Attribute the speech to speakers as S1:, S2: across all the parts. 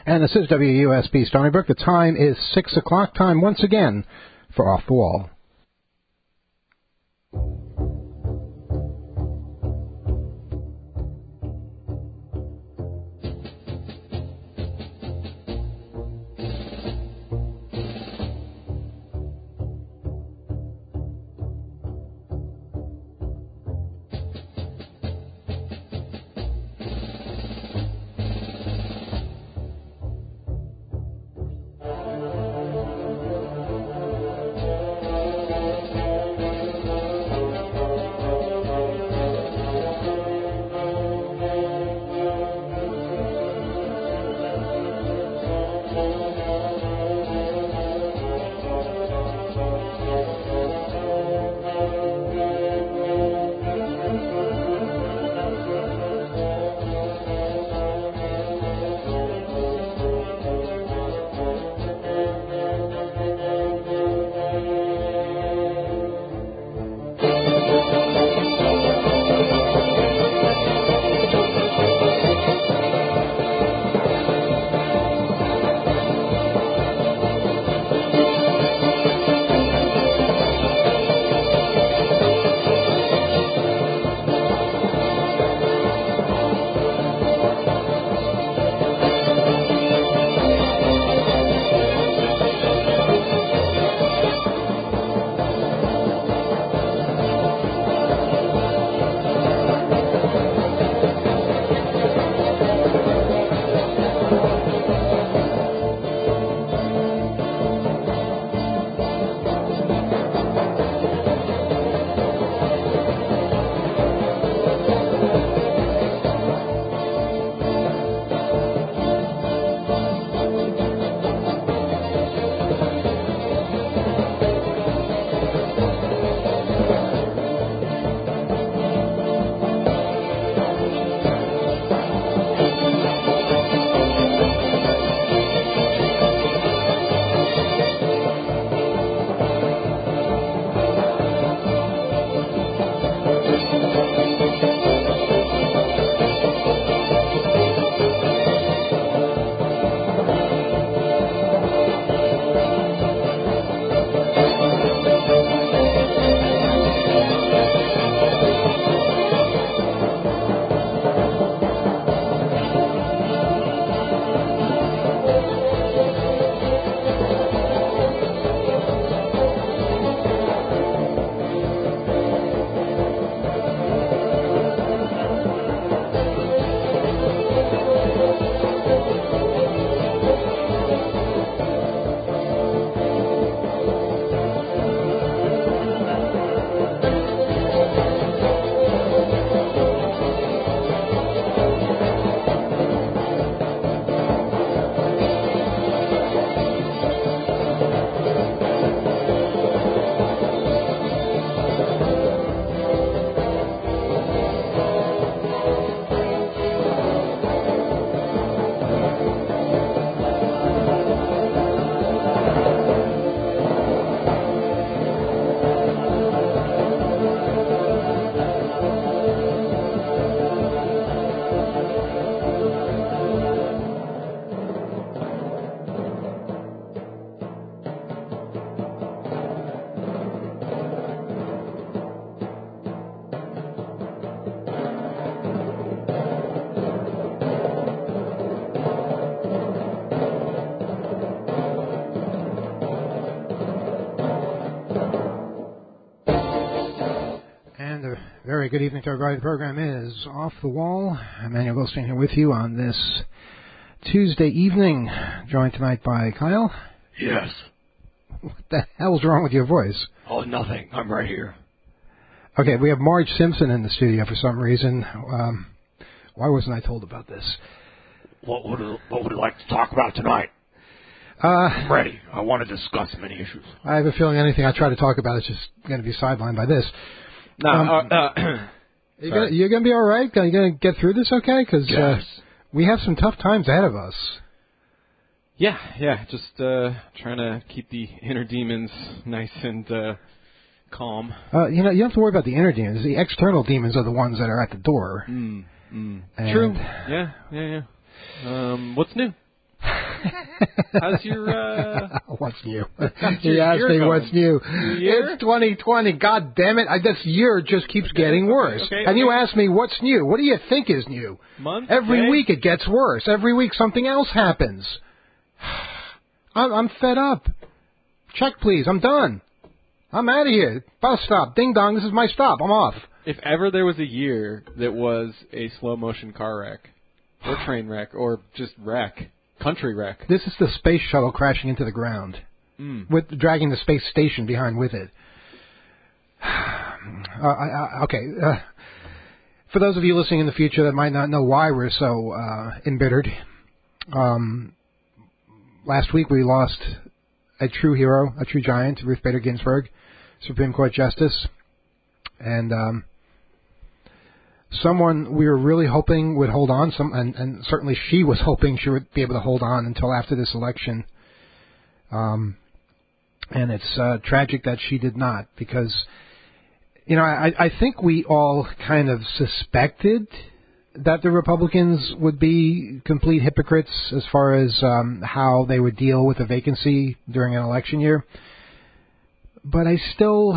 S1: And this is WUSB Stony Brook. The time is 6 o'clock. Time once again for Off the Wall. Very good evening to everybody. The program is Off the Wall. Emmanuel Goldstein here with you on this Tuesday evening, joined tonight by Kyle.
S2: Yes.
S1: What the hell's wrong with your voice?
S2: Oh, nothing. I'm right here.
S1: Okay, we have Marge Simpson in the studio for some reason. Why wasn't I told about this?
S2: What would you like to talk about tonight? I'm ready. I want to discuss many issues.
S1: I have a feeling anything I try to talk about is just going to be sidelined by this.
S2: No,
S1: you're going to be all right? Are you going to get through this okay? Because
S2: yes.
S1: We have some tough times ahead of us.
S3: Yeah, just trying to keep the inner demons nice and calm.
S1: You don't have to worry about the inner demons. The external demons are the ones that are at the door.
S3: True. Yeah. What's new? How's your,
S1: What's new?
S3: You
S1: asked me what's new.
S3: Year?
S1: It's 2020. God damn it. This year just keeps getting worse.
S3: Okay,
S1: and you asked me what's new. What do you think is new?
S3: Month?
S1: Every
S3: day?
S1: week it gets worse. Every week something else happens. I'm fed up. Check, please. I'm done. I'm out of here. Bus stop. Ding dong. This is my stop. I'm off.
S3: If ever there was a year that was a slow motion car wreck, or train wreck, or just wreck, country wreck.
S1: This is the space shuttle crashing into the ground, with dragging the space station behind with it. Okay. For those of you listening in the future that might not know why we're so embittered, last week we lost a true hero, a true giant, Ruth Bader Ginsburg, Supreme Court Justice, and someone we were really hoping would hold on, and certainly she was hoping she would be able to hold on until after this election. And it's tragic that she did not, because, you know, I think we all kind of suspected that the Republicans would be complete hypocrites as far as how they would deal with a vacancy during an election year. But I still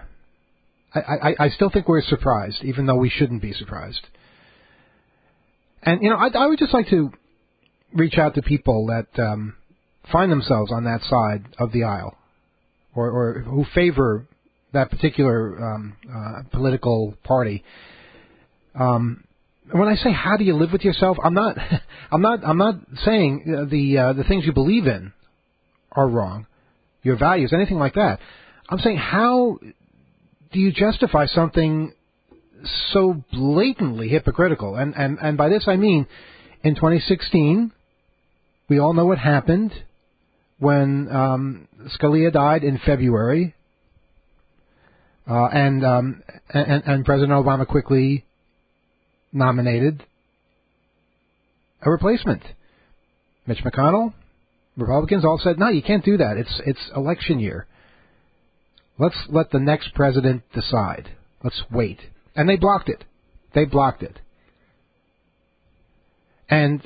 S1: think we're surprised, even though we shouldn't be surprised. And, you know, I would just like to reach out to people that find themselves on that side of the aisle, or who favor that particular political party. When I say how do you live with yourself, I'm not saying the things you believe in are wrong, your values, anything like that. I'm saying, how do you justify something so blatantly hypocritical? And by this I mean, in 2016, we all know what happened when Scalia died in February, and President Obama quickly nominated a replacement. Mitch McConnell, Republicans all said, no, you can't do that. It's election year. Let's let the next president decide. Let's wait. And they blocked it. And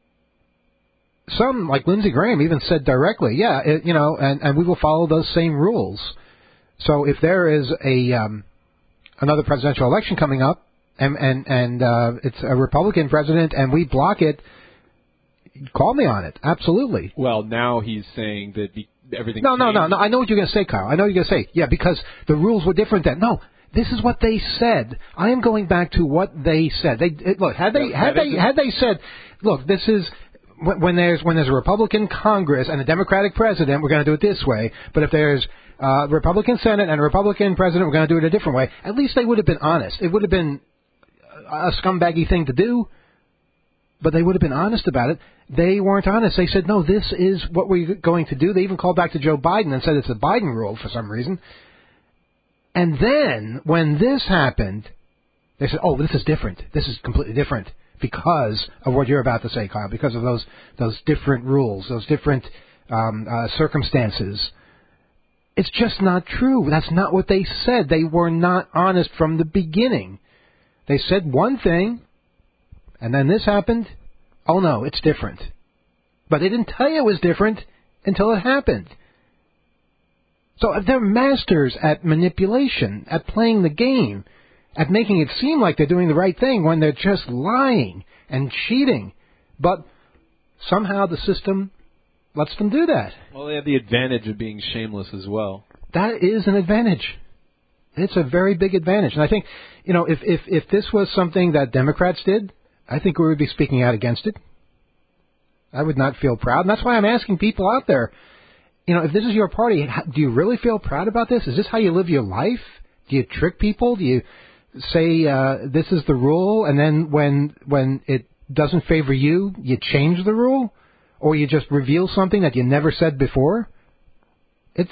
S1: some, like Lindsey Graham, even said directly, and we will follow those same rules. So if there is another presidential election coming up, and it's a Republican president, and we block it, call me on it. Absolutely.
S3: Well, now he's saying that everything.
S1: No. I know what you're going to say, Kyle. I know what you're going to say. Yeah, because the rules were different then. No, this is what they said. I am going back to what they said. Had they said, look, this is when there's a Republican Congress and a Democratic president, we're going to do it this way. But if there's a Republican Senate and a Republican president, we're going to do it a different way. At least they would have been honest. It would have been a scumbaggy thing to do, but they would have been honest about it. They weren't honest. They said, no, this is what we're going to do. They even called back to Joe Biden and said it's a Biden rule for some reason. And then, when this happened, they said, oh, this is different. This is completely different because of what you're about to say, Kyle, because of those different rules, those different circumstances. It's just not true. That's not what they said. They were not honest from the beginning. They said one thing, and then this happened. Oh, no, it's different. But they didn't tell you it was different until it happened. So they're masters at manipulation, at playing the game, at making it seem like they're doing the right thing when they're just lying and cheating. But somehow the system lets them do that.
S3: Well, they have the advantage of being shameless as well.
S1: That is an advantage. It's a very big advantage. And I think, if this was something that Democrats did, I think we would be speaking out against it. I would not feel proud. And that's why I'm asking people out there, if this is your party, do you really feel proud about this? Is this how you live your life? Do you trick people? Do you say this is the rule, and then when it doesn't favor you, you change the rule? Or you just reveal something that you never said before? It's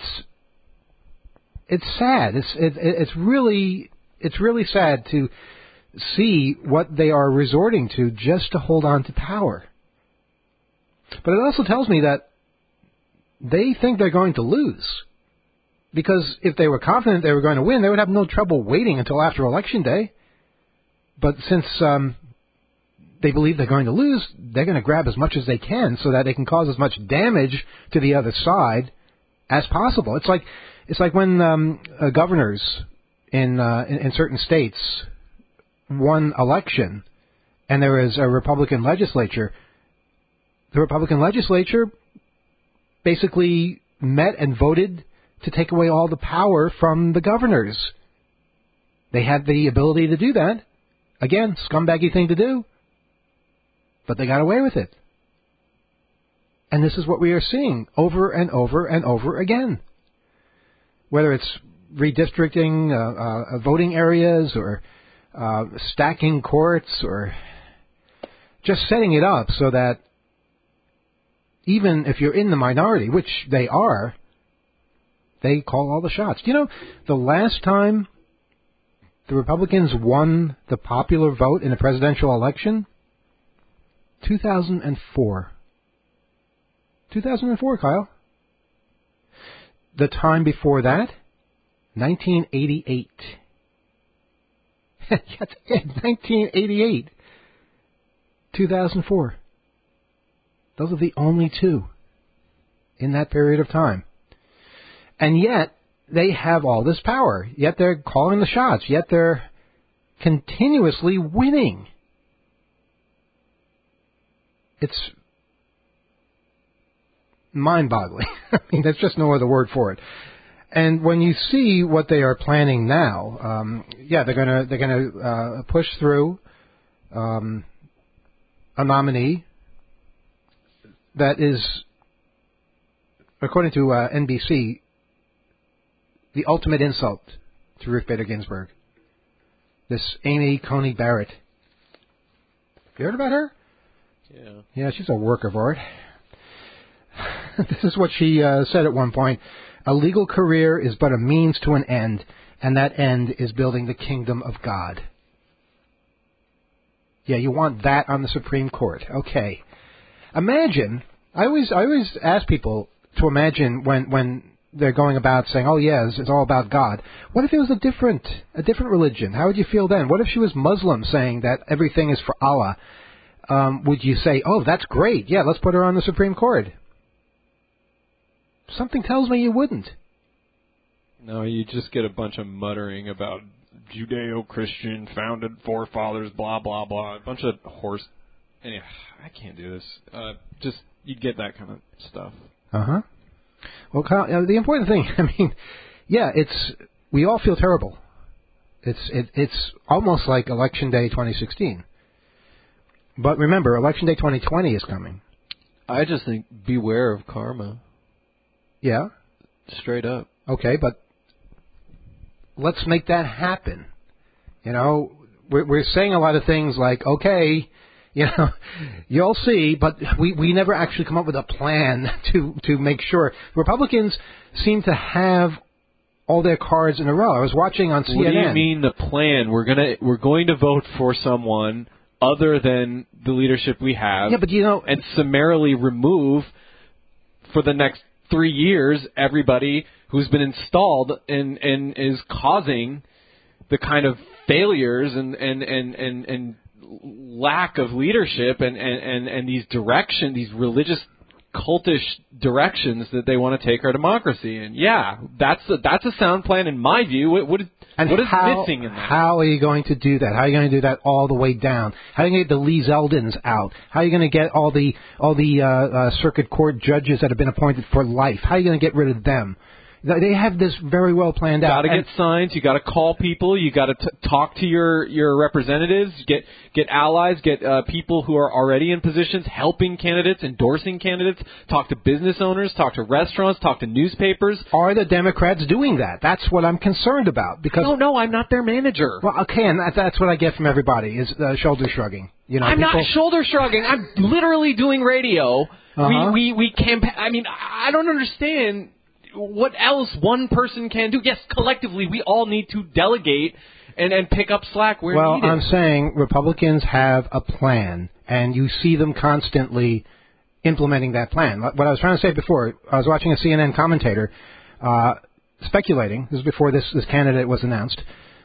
S1: sad. It's really sad to see what they are resorting to just to hold on to power. But it also tells me that they think they're going to lose. Because if they were confident they were going to win, they would have no trouble waiting until after Election Day. But since they believe they're going to lose, they're going to grab as much as they can so that they can cause as much damage to the other side as possible. It's like when governors in certain states won election and there was a Republican legislature. The Republican legislature basically met and voted to take away all the power from the governors. They had the ability to do that. Again, scumbaggy thing to do. But they got away with it. And this is what we are seeing over and over and over again. Whether it's redistricting voting areas or stacking courts or just setting it up so that even if you're in the minority, which they are, they call all the shots. You know, the last time the Republicans won the popular vote in a presidential election, 2004. 2004, Kyle. The time before that, 1988. That's it, 1988. 2004. Those are the only two in that period of time. And yet, they have all this power. Yet they're calling the shots. Yet they're continuously winning. It's mind-boggling. I mean, there's just no other word for it. And when you see what they are planning now, they're gonna push through a nominee that is, according to NBC, the ultimate insult to Ruth Bader Ginsburg. This Amy Coney Barrett. You heard about her?
S3: Yeah.
S1: Yeah, she's a work of art. This is what she said at one point. A legal career is but a means to an end, and that end is building the kingdom of God. Yeah, you want that on the Supreme Court. Okay. Imagine, I always ask people to imagine when they're going about saying, oh, yes, it's all about God. What if it was a different religion? How would you feel then? What if she was Muslim saying that everything is for Allah? Would you say, oh, that's great. Yeah, let's put her on the Supreme Court? Something tells me you wouldn't.
S3: No, you just get a bunch of muttering about Judeo-Christian founded forefathers, blah, blah, blah. A bunch of horse... Anyway, I can't do this. You'd get that kind of stuff.
S1: Uh-huh. Well, Kyle, the important thing, I mean, yeah, we all feel terrible. It's almost like Election Day 2016. But remember, Election Day 2020 is coming.
S4: I just think beware of karma.
S1: Yeah?
S4: Straight up.
S1: Okay, but let's make that happen. You know, we're saying a lot of things like, okay, you know, you'll see, but we never actually come up with a plan to make sure. Republicans seem to have all their cards in a row. I was watching on CNN.
S3: What do you mean the plan? We're going to vote for someone other than the leadership we have.
S1: Yeah, but you know,
S3: and summarily remove for the next 3 years everybody who's been installed and is causing the kind of failures and lack of leadership and these religious cultish directions that they want to take our democracy in. Yeah, that's a sound plan in my view. What is missing in that?
S1: How are you going to do that? How are you going to do that all the way down? How are you going to get the Lee Zeldins out? How are you going to get all the circuit court judges that have been appointed for life? How are you going to get rid of them? They have this very well planned out.
S3: You got to get signs. You got to call people. You got to talk to your representatives. Get allies. Get people who are already in positions, helping candidates, endorsing candidates. Talk to business owners. Talk to restaurants. Talk to newspapers.
S1: Are the Democrats doing that? That's what I'm concerned about. Because
S3: no, I'm not their manager.
S1: Well, okay, and that's what I get from everybody is shoulder shrugging. You know,
S3: I'm not shoulder shrugging. I'm literally doing radio.
S1: Uh-huh.
S3: We campaign. I mean, I don't understand what else one person can do. Yes, collectively, we all need to delegate and pick up slack where needed.
S1: Well, I'm saying Republicans have a plan, and you see them constantly implementing that plan. What I was trying to say before, I was watching a CNN commentator speculating, this is before this candidate was announced,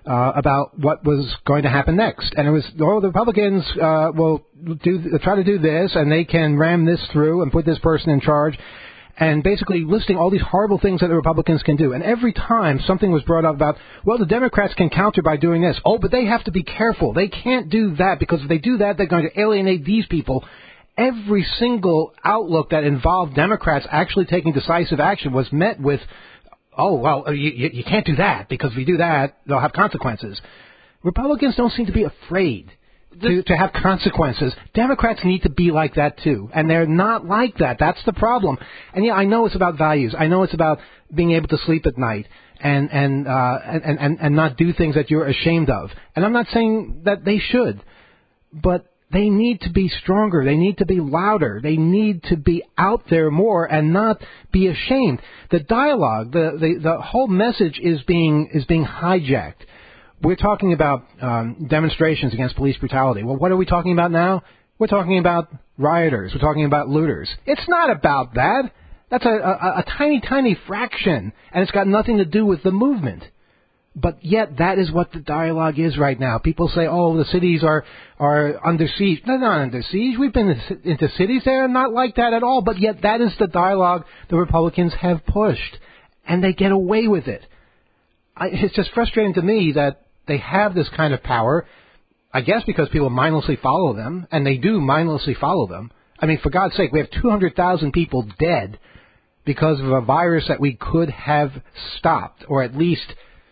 S1: about what was going to happen next. And it was, the Republicans will try to do this, and they can ram this through and put this person in charge, and basically listing all these horrible things that the Republicans can do. And every time something was brought up about, well, the Democrats can counter by doing this. Oh, but they have to be careful. They can't do that, because if they do that, they're going to alienate these people. Every single outlook that involved Democrats actually taking decisive action was met with, oh, well, you can't do that, because if you do that, they'll have consequences. Republicans don't seem to be afraid to have consequences. Democrats need to be like that, too. And they're not like that. That's the problem. And, yeah, I know it's about values. I know it's about being able to sleep at night and not do things that you're ashamed of. And I'm not saying that they should. But they need to be stronger. They need to be louder. They need to be out there more and not be ashamed. The dialogue, the whole message is being hijacked. We're talking about demonstrations against police brutality. Well, what are we talking about now? We're talking about rioters. We're talking about looters. It's not about that. That's a tiny, tiny fraction, and it's got nothing to do with the movement. But yet, that is what the dialogue is right now. People say, oh, the cities are under siege. They're not under siege. We've been into cities. They're not like that at all. But yet, that is the dialogue the Republicans have pushed. And they get away with it. It's just frustrating to me that they have this kind of power, I guess because people mindlessly follow them, and they do mindlessly follow them. I mean, for God's sake, we have 200,000 people dead because of a virus that we could have stopped, or at least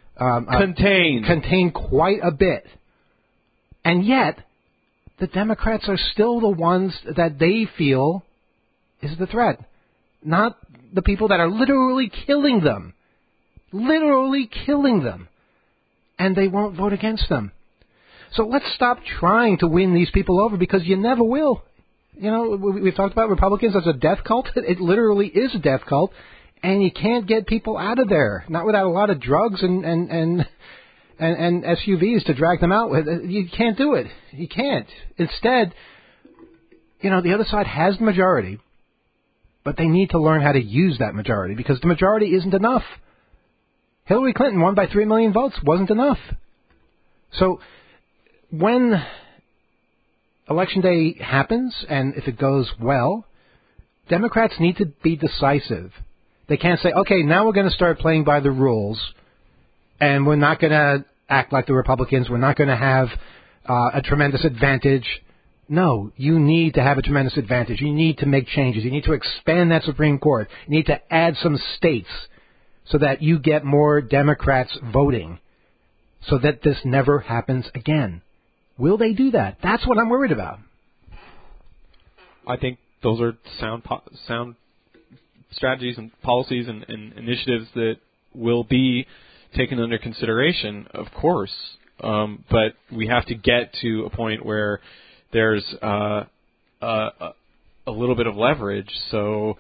S1: contained quite a bit. And yet, the Democrats are still the ones that they feel is the threat, not the people that are literally killing them. Literally killing them. And they won't vote against them. So let's stop trying to win these people over, because you never will. You know, we've talked about Republicans as a death cult. It literally is a death cult. And you can't get people out of there, not without a lot of drugs and SUVs to drag them out with. You can't do it. You can't. Instead, you know, the other side has the majority, but they need to learn how to use that majority, because the majority isn't enough. Hillary Clinton won by 3 million votes. Wasn't enough. So when Election Day happens, and if it goes well, Democrats need to be decisive. They can't say, okay, now we're going to start playing by the rules, and we're not going to act like the Republicans. We're not going to have a tremendous advantage. No, you need to have a tremendous advantage. You need to make changes. You need to expand that Supreme Court. You need to add some states so that you get more Democrats voting, so that this never happens again. Will they do that? That's what I'm worried about.
S3: I think those are sound strategies and policies and initiatives that will be taken under consideration, of course. But we have to get to a point where there's a little bit of leverage. So,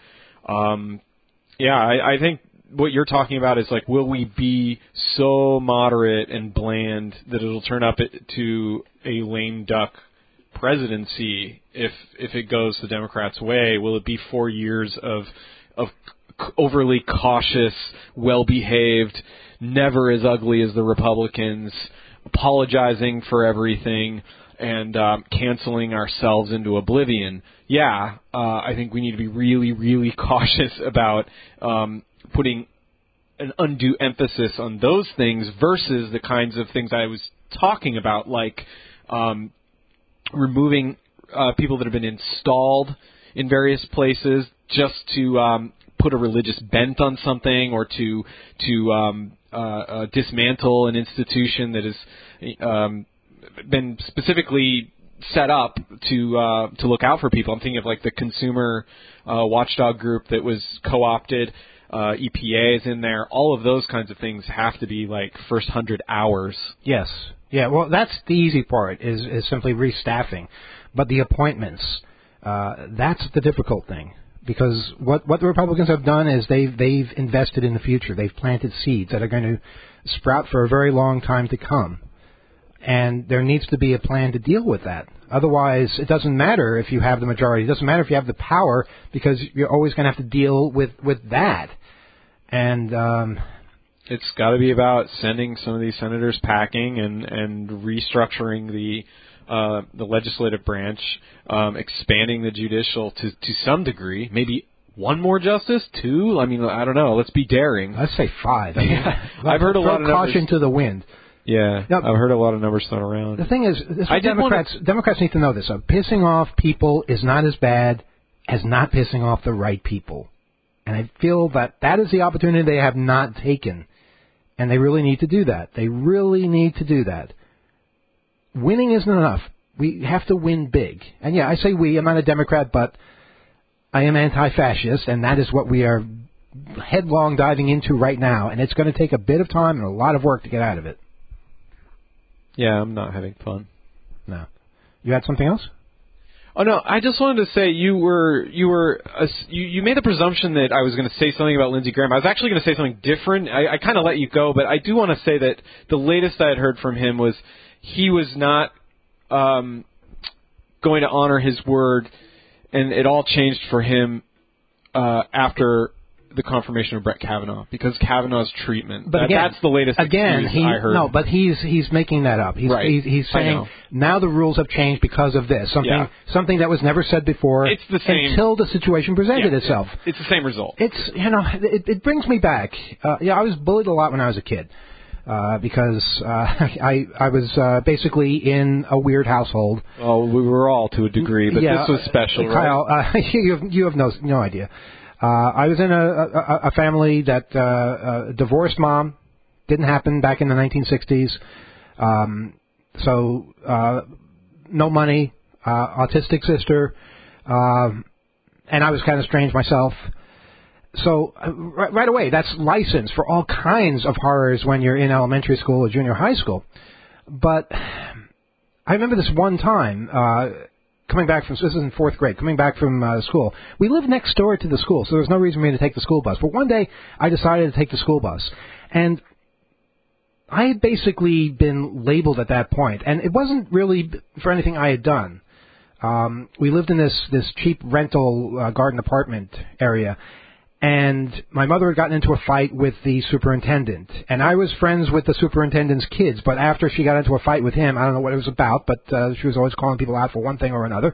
S3: I think what you're talking about is like, will we be so moderate and bland that it'll turn up to a lame duck presidency if it goes the Democrats' way? Will it be 4 years of overly cautious, well-behaved, never as ugly as the Republicans, apologizing for everything, and canceling ourselves into oblivion? Yeah, I think we need to be really, really cautious about putting an undue emphasis on those things versus the kinds of things I was talking about, like removing people that have been installed in various places just to put a religious bent on something, or to dismantle an institution that has been specifically set up to look out for people. I'm thinking of like the consumer watchdog group that was co-opted. EPA is in there. All of those kinds of things have to be like first 100 hours.
S1: Yes. Yeah, well, that's the easy part, is simply restaffing. But the appointments, that's the difficult thing. Because what the Republicans have done is they've invested in the future. They've planted seeds that are going to sprout for a very long time to come. And there needs to be a plan to deal with that. Otherwise, it doesn't matter if you have the majority. It doesn't matter if you have the power, because you're always going to have to deal with that. And
S3: It's got to be about sending some of these senators packing and restructuring the legislative branch, expanding the judicial to some degree, maybe one more justice, 2. I mean, I don't know. Let's be daring.
S1: Let's say 5. I mean,
S3: I've heard a lot of
S1: caution
S3: numbers.
S1: to the wind.
S3: Yeah,
S1: now,
S3: I've heard a lot of numbers thrown around.
S1: The thing is, Democrats need to know this. Pissing off people is not as bad as not pissing off the right people. And I feel that is the opportunity they have not taken. And they really need to do that. They really need to do that. Winning isn't enough. We have to win big. And yeah, I say we. I'm not a Democrat, but I am anti-fascist, and that is what we are headlong diving into right now. And it's going to take a bit of time and a lot of work to get out of it.
S3: Yeah, I'm not having fun.
S1: No. You had something else?
S3: Oh no, I just wanted to say you made the presumption that I was going to say something about Lindsey Graham. I was actually going to say something different. I kind of let you go, but I do want to say that the latest I had heard from him was he was not going to honor his word, and it all changed for him after the confirmation of Brett Kavanaugh, because Kavanaugh's treatment.
S1: But again,
S3: that's the latest excuse I heard.
S1: No, but he's making that up. He's saying now the rules have changed because of this. Something that was never said before.
S3: It's the same
S1: until the situation presented itself.
S3: It's the same result.
S1: It brings me back. I was bullied a lot when I was a kid. Because I was basically in a weird household.
S3: Oh, we were all to a degree, but this was special,
S1: Kyle,
S3: right?
S1: you have no idea. I was in a family that divorced mom. Didn't happen back in the 1960s. So no money, autistic sister, and I was kind of strange myself. So right away, that's license for all kinds of horrors when you're in elementary school or junior high school. But I remember this one time, coming back from, this is in 4th grade, coming back from school. We lived next door to the school, so there was no reason for me to take the school bus. But one day, I decided to take the school bus. And I had basically been labeled at that point, and it wasn't really for anything I had done. We lived in this cheap rental garden apartment area. And my mother had gotten into a fight with the superintendent. And I was friends with the superintendent's kids, but after she got into a fight with him, I don't know what it was about, but she was always calling people out for one thing or another,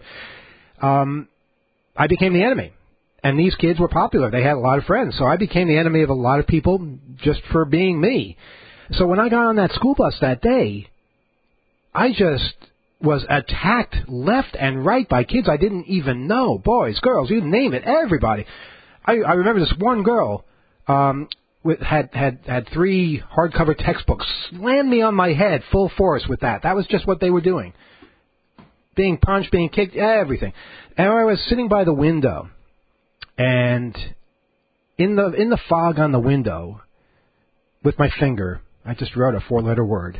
S1: I became the enemy. And these kids were popular. They had a lot of friends. So I became the enemy of a lot of people just for being me. So when I got on that school bus that day, I just was attacked left and right by kids I didn't even know. Boys, girls, you name it, everybody. I remember this one girl had 3 hardcover textbooks, slammed me on my head full force with that. That was just what they were doing. Being punched, being kicked, everything. And I was sitting by the window, and in the fog on the window, with my finger, I just wrote a 4-letter word.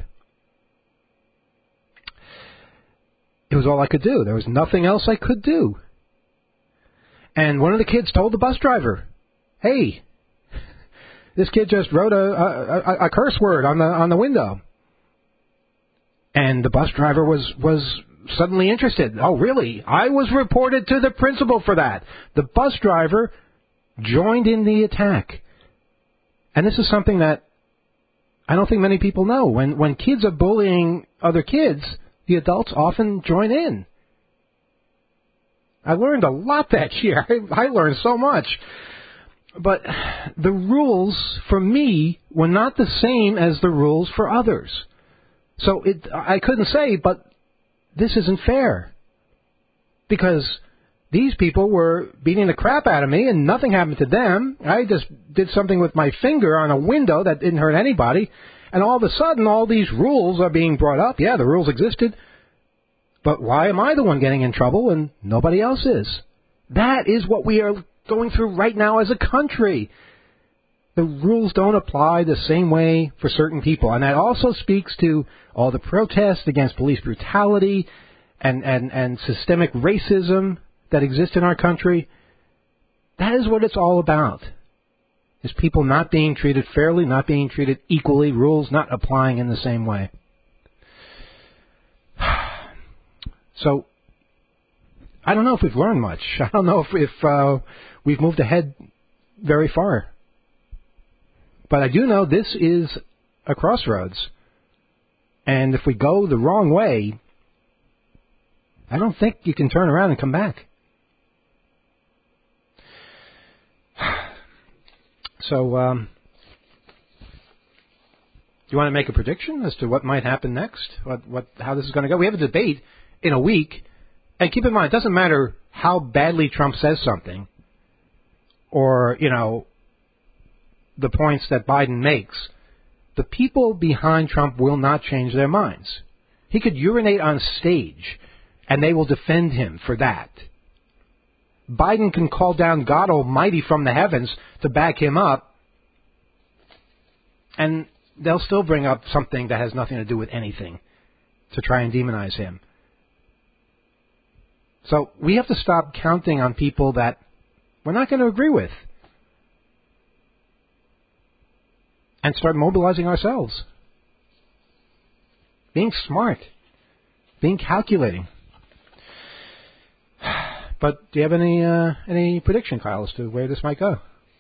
S1: It was all I could do. There was nothing else I could do. And one of the kids told the bus driver, "Hey, this kid just wrote a curse word on the window." And the bus driver was suddenly interested. Oh, really? I was reported to the principal for that. The bus driver joined in the attack. And this is something that I don't think many people know. When kids are bullying other kids, the adults often join in. I learned a lot that year. I learned so much. But the rules for me were not the same as the rules for others. So I couldn't say, but this isn't fair. Because these people were beating the crap out of me and nothing happened to them. I just did something with my finger on a window that didn't hurt anybody. And all of a sudden, all these rules are being brought up. Yeah, the rules existed. But why am I the one getting in trouble and nobody else is? That is what we are going through right now as a country. The rules don't apply the same way for certain people. And that also speaks to all the protests against police brutality and systemic racism that exist in our country. That is what it's all about. Is people not being treated fairly, not being treated equally, rules not applying in the same way. So, I don't know if we've learned much. I don't know if we've moved ahead very far. But I do know this is a crossroads. And if we go the wrong way, I don't think you can turn around and come back. So, do you want to make a prediction as to what might happen next? How this is going to go? We have a debate in a week. And keep in mind, it doesn't matter how badly Trump says something or, the points that Biden makes. The people behind Trump will not change their minds. He could urinate on stage, and they will defend him for that. Biden can call down God Almighty from the heavens to back him up, and they'll still bring up something that has nothing to do with anything to try and demonize him. So we have to stop counting on people that we're not going to agree with and start mobilizing ourselves. Being smart. Being calculating. But do you have any prediction, Kyle, as to where this might go?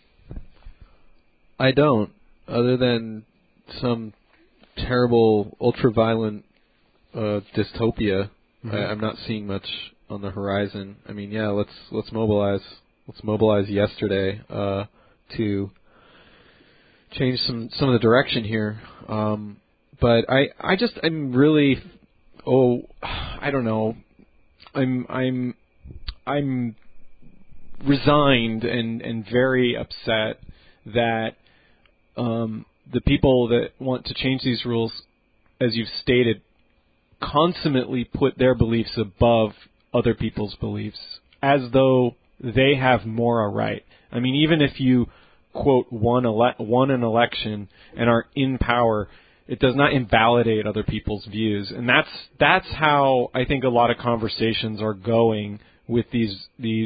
S4: I don't, other than some terrible, ultra-violent dystopia. Mm-hmm. I'm not seeing much on the horizon. I mean, yeah, let's mobilize. Let's mobilize yesterday to change some of the direction here. But I'm really, I don't know. I'm resigned and very upset that the people that want to change these rules, as you've stated, consummately put their beliefs above other people's beliefs, as though they have more a right. I mean, even if you, quote, won an election and are in power, it does not invalidate other people's views. And that's how I think a lot of conversations are going with these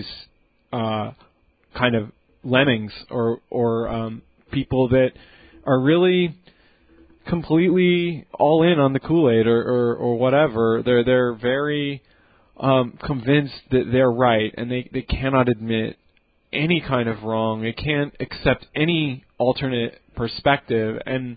S4: kind of lemmings or people that are really completely all in on the Kool-Aid or whatever. They're very convinced that they're right, and they cannot admit any kind of wrong. They can't accept any alternate perspective, and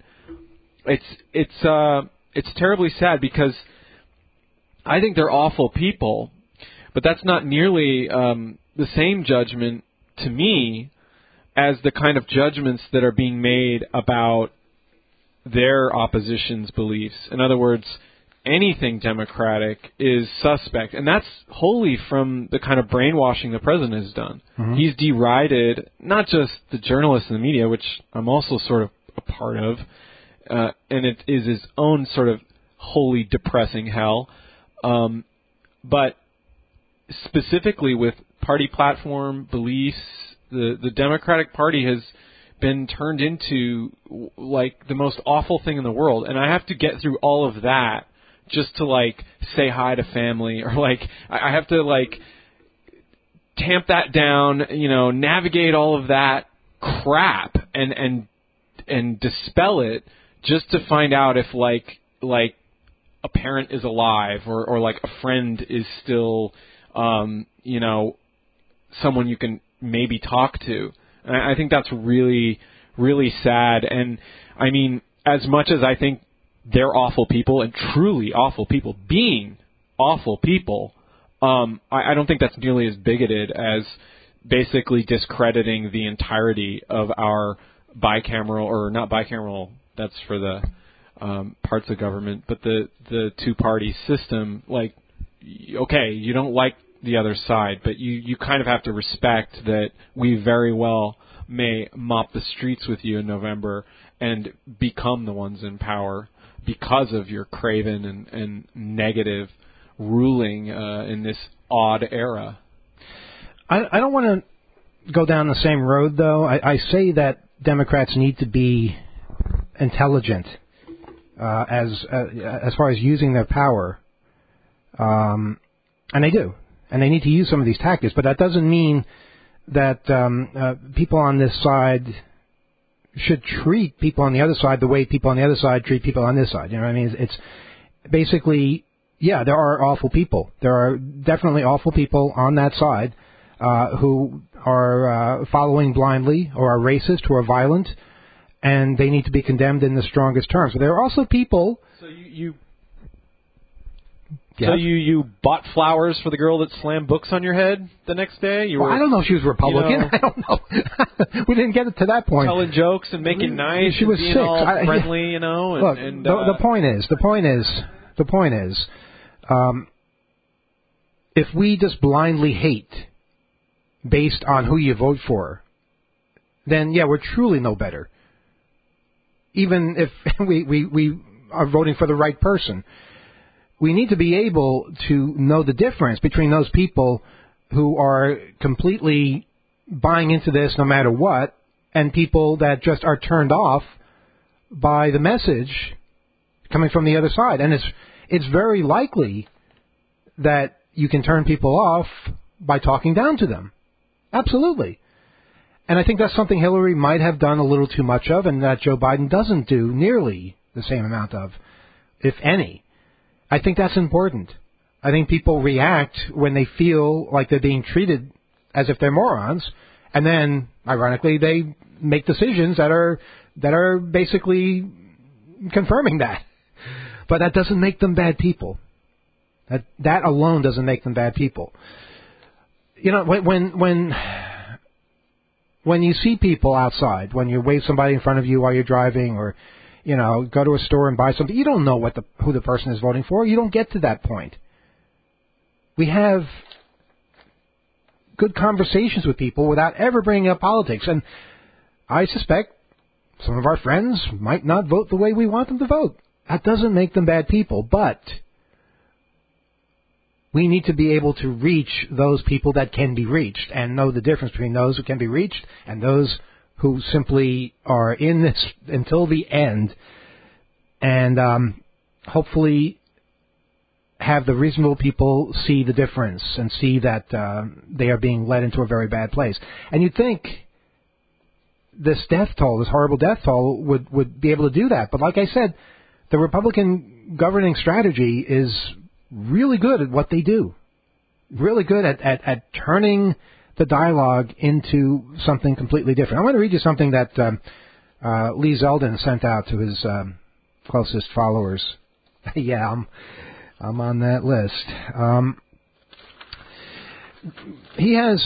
S4: it's terribly sad because I think they're awful people, but that's not nearly the same judgment to me as the kind of judgments that are being made about their opposition's beliefs. In other words, anything democratic is suspect, and that's wholly from the kind of brainwashing the president has done. Mm-hmm. He's derided not just the journalists and the media, which I'm also sort of a part of, and it is his own sort of wholly depressing hell, but specifically with party platform beliefs, the Democratic Party has been turned into like the most awful thing in the world, and I have to get through all of that just to like say hi to family, or like I have to like tamp that down, navigate all of that crap and dispel it just to find out if like a parent is alive or like a friend is still someone you can maybe talk to. And I think that's really, really sad. And I mean, as much as I think they're awful people and truly awful people, being awful people, I don't think that's nearly as bigoted as basically discrediting the entirety of our bicameral, or not bicameral, that's for the parts of government, but the two-party system. Like, okay, you don't like the other side, but you kind of have to respect that we very well may mop the streets with you in November and become the ones in power because of your craven and negative ruling in this odd era.
S1: I don't want to go down the same road, though. I say that Democrats need to be intelligent as far as using their power, and they do. And they need to use some of these tactics, but that doesn't mean that people on this side should treat people on the other side the way people on the other side treat people on this side. You know what I mean? It's basically, yeah, there are awful people. There are definitely awful people on that side who are following blindly, or are racist, who are violent, and they need to be condemned in the strongest terms. But there are also people...
S4: So you bought flowers for the girl that slammed books on your head the next day?
S1: I don't know if she was Republican. I don't know. We didn't get to that point.
S4: Telling jokes and making nice.
S1: She was
S4: being
S1: sick.
S4: all friendly,
S1: Look, the point is, if we just blindly hate based on who you vote for, then yeah, we're truly no better. Even if we are voting for the right person. We need to be able to know the difference between those people who are completely buying into this no matter what, and people that just are turned off by the message coming from the other side. And it's very likely that you can turn people off by talking down to them. Absolutely. And I think that's something Hillary might have done a little too much of, and that Joe Biden doesn't do nearly the same amount of, if any. I think that's important. I think people react when they feel like they're being treated as if they're morons, and then, ironically, they make decisions that are basically confirming that. But that doesn't make them bad people. That alone doesn't make them bad people. You know, when you see people outside, when you wave somebody in front of you while you're driving, or go to a store and buy something, you don't know who the person is voting for. You don't get to that point. We have good conversations with people without ever bringing up politics. And I suspect some of our friends might not vote the way we want them to vote. That doesn't make them bad people, but we need to be able to reach those people that can be reached and know the difference between those who can be reached and those who simply are in this until the end, and hopefully have the reasonable people see the difference and see that they are being led into a very bad place. And you'd think this horrible death toll would be able to do that. But like I said, the Republican governing strategy is really good at what they do, really good at turning the dialogue into something completely different. I want to read you something that Lee Zeldin sent out to his closest followers. Yeah, I'm on that list. He has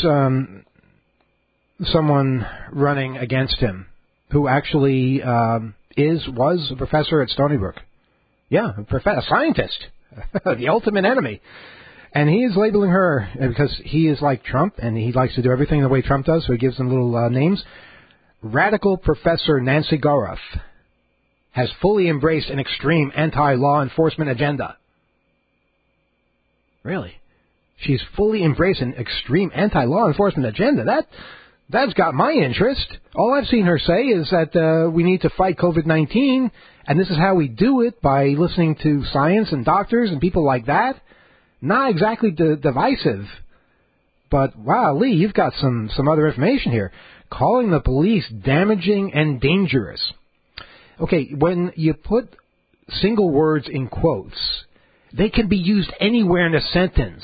S1: someone running against him who actually was a professor at Stony Brook. Yeah, a scientist, the ultimate enemy. And he is labeling her, because he is like Trump, and he likes to do everything the way Trump does, so he gives them little names. Radical Professor Nancy Goroff has fully embraced an extreme anti-law enforcement agenda. Really? She's fully embraced an extreme anti-law enforcement agenda? That's got my interest. All I've seen her say is that we need to fight COVID-19, and this is how we do it, by listening to science and doctors and people like that. Not exactly divisive, but wow, Lee, you've got some other information here. Calling the police damaging and dangerous. Okay, when you put single words in quotes, they can be used anywhere in a sentence.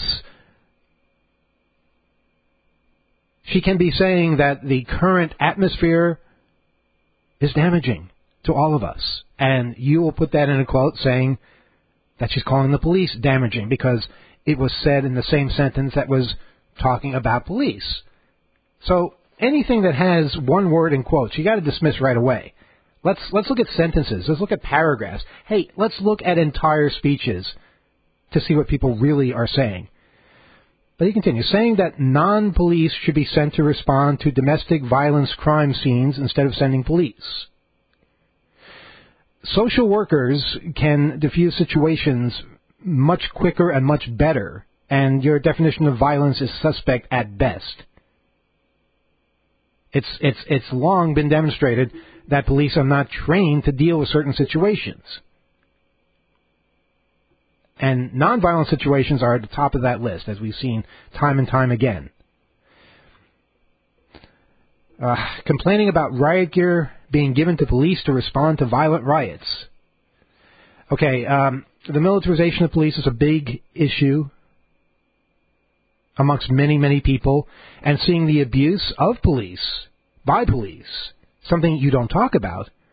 S1: She can be saying that the current atmosphere is damaging to all of us, and you will put that in a quote saying that she's calling the police damaging because it was said in the same sentence that was talking about police. So anything that has one word in quotes, you got to dismiss right away. Let's look at sentences. Let's look at paragraphs. Hey, let's look at entire speeches to see what people really are saying. But he continues, saying that non-police should be sent to respond to domestic violence crime scenes instead of sending police. Social workers can diffuse situations much quicker and much better, and your definition of violence is suspect at best. It's long been demonstrated that police are not trained to deal with certain situations. And nonviolent situations are at the top of that list, as we've seen time and time again. Complaining about riot gear being given to police to respond to violent riots. Okay, the militarization of police is a big issue amongst many, many people, and seeing the abuse of police by police, something you don't talk about,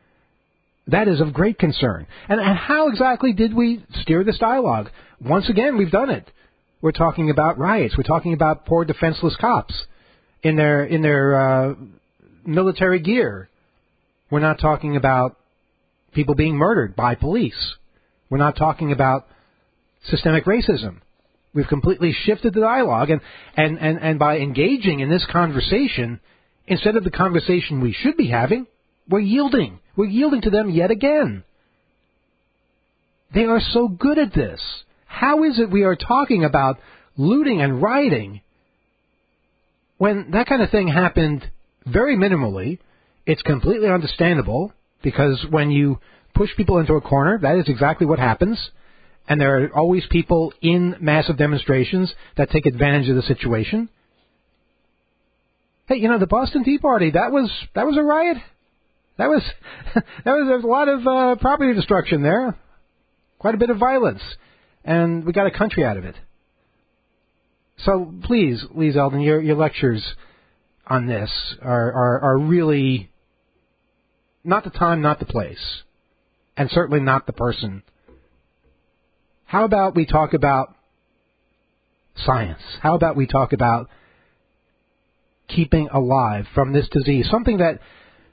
S1: That is of great concern. And how exactly did we steer this dialogue? Once again, we've done it. We're talking about riots. We're talking about poor defenseless cops in their military gear. We're not talking about people being murdered by police. We're not talking about systemic racism. We've completely shifted the dialogue, and by engaging in this conversation, instead of the conversation we should be having, we're yielding. We're yielding to them yet again. They are so good at this. How is it we are talking about looting and rioting when that kind of thing happened very minimally? It's completely understandable, because when you push people into a corner, that is exactly what happens. And there are always people in massive demonstrations that take advantage of the situation. Hey, the Boston Tea Party, that was a riot. There was a lot of property destruction there, quite a bit of violence, and we got a country out of it. So please, Lee Zeldin, your lectures on this are really not the time, not the place, and certainly not the person. How about we talk about science? How about we talk about keeping alive from this disease, something that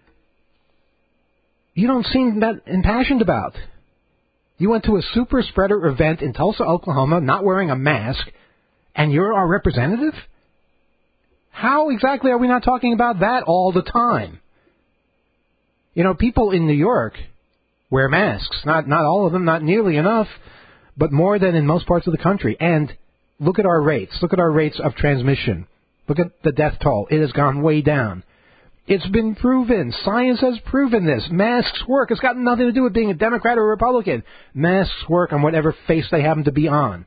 S1: you don't seem that impassioned about? You went to a super spreader event in Tulsa, Oklahoma, not wearing a mask, and you're our representative? How exactly are we not talking about that all the time? People in New York wear masks. Not all of them, not nearly enough, but more than in most parts of the country. And look at our rates. Look at our rates of transmission. Look at the death toll. It has gone way down. It's been proven. Science has proven this. Masks work. It's got nothing to do with being a Democrat or a Republican. Masks work on whatever face they happen to be on.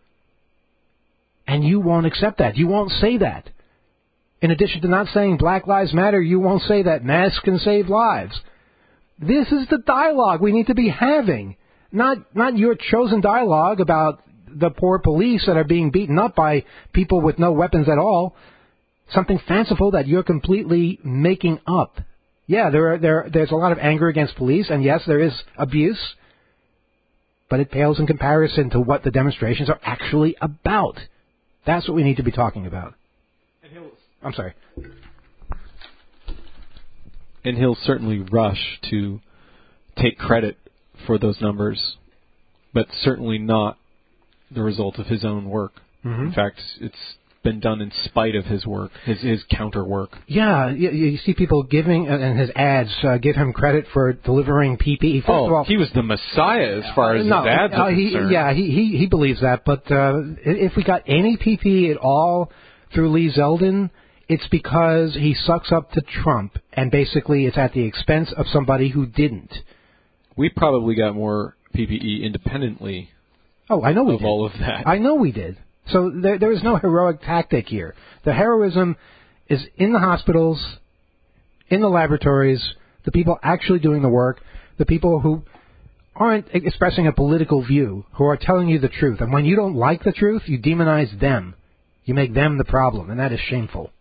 S1: And you won't accept that. You won't say that. In addition to not saying Black Lives Matter, you won't say that masks can save lives. This is the dialogue we need to be having. Not your chosen dialogue about the poor police that are being beaten up by people with no weapons at all. Something fanciful that you're completely making up. Yeah, there's a lot of anger against police, and yes, there is abuse, but it pales in comparison to what the demonstrations are actually about. That's what we need to be talking about. I'm sorry.
S3: And he'll certainly rush to take credit for those numbers, but certainly not the result of his own work. Mm-hmm. In fact, it's been done in spite of his work, his counter work.
S1: Yeah, you see people giving, and his ads give him credit for delivering PPE. First of all,
S3: he was the Messiah as far as his ads are concerned.
S1: He believes that, but if we got any PPE at all through Lee Zeldin, it's because he sucks up to Trump, and basically it's at the expense of somebody who didn't.
S3: We probably got more PPE independently.
S1: Oh, I know we did.
S3: Of all of that.
S1: I know we did. So there is no heroic tactic here. The heroism is in the hospitals, in the laboratories, the people actually doing the work, the people who aren't expressing a political view, who are telling you the truth. And when you don't like the truth, you demonize them. You make them the problem, and that is shameful.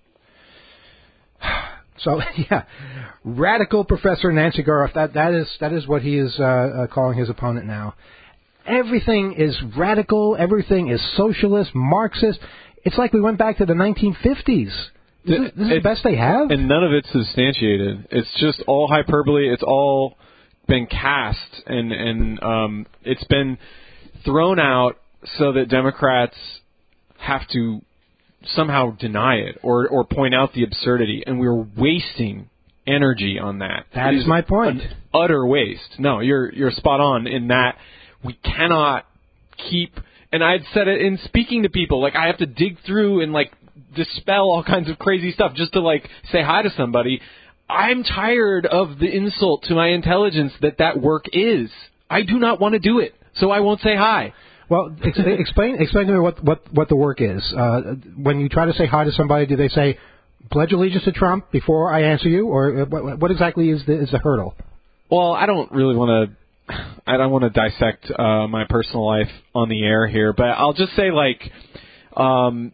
S1: So, yeah, radical Professor Nancy Guroff, that is what he is calling his opponent now. Everything is radical. Everything is socialist, Marxist. It's like we went back to the 1950s. This is the best they have?
S3: And none of it's substantiated. It's just all hyperbole. It's all been cast, and it's been thrown out so that Democrats have to somehow deny it or point out the absurdity. And we're wasting energy on that.
S1: That is my point.
S3: An utter waste. No, you're spot on in that. We cannot keep, and I'd said it in speaking to people, like I have to dig through and like dispel all kinds of crazy stuff just to like say hi to somebody. I'm tired of the insult to my intelligence that work is. I do not want to do it, so I won't say hi.
S1: Well, explain to me what the work is. When you try to say hi to somebody, do they say, pledge allegiance to Trump before I answer you, or what exactly is the hurdle?
S3: Well, I don't want to dissect my personal life on the air here, but I'll just say, like,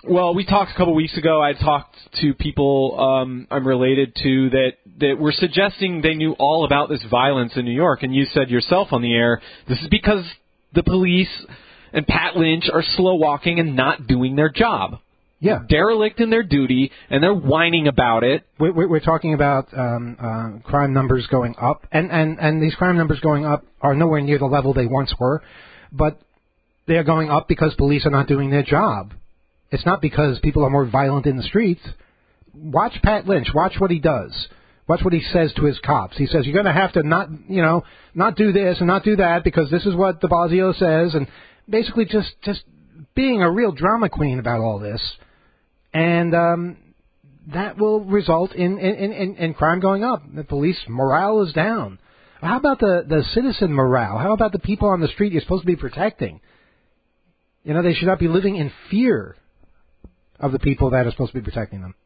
S4: Well, we talked a couple weeks ago. I talked to people I'm related to that were suggesting they knew all about this violence in New York, and you said yourself on the air, this is because the police and Pat Lynch are slow walking and not doing their job.
S1: Yeah,
S4: derelict in their duty, and they're whining about it.
S1: We're talking about crime numbers going up, and these crime numbers going up are nowhere near the level they once were, but they're going up because police are not doing their job. It's not because people are more violent in the streets. Watch Pat Lynch. Watch what he does. Watch what he says to his cops. He says, you're going to have to not do this and not do that because this is what de Blasio says, and basically just being a real drama queen about all this. And that will result in crime going up. The police morale is down. How about the citizen morale? How about the people on the street you're supposed to be protecting? They should not be living in fear of the people that are supposed to be protecting them.